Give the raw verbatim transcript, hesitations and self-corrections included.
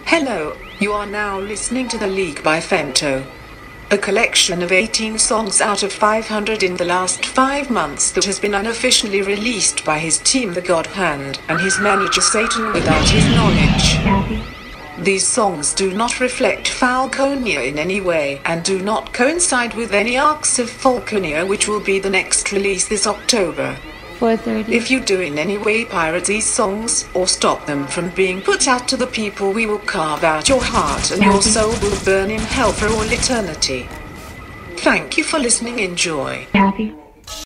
Hello, you are now listening to The League by Femto. A collection of eighteen songs out of five hundred in the last five months that has been unofficially released by his team The God Hand and his manager Satan without his knowledge. These songs do not reflect Falconia in any way and do not coincide with any arcs of Falconia, which will be the next release this October. four thirty. If you do in any way pirate these songs or stop them from being put out to the people, we will carve out your heart and your soul will burn in hell for all eternity. Thank you for listening. Enjoy. Happy.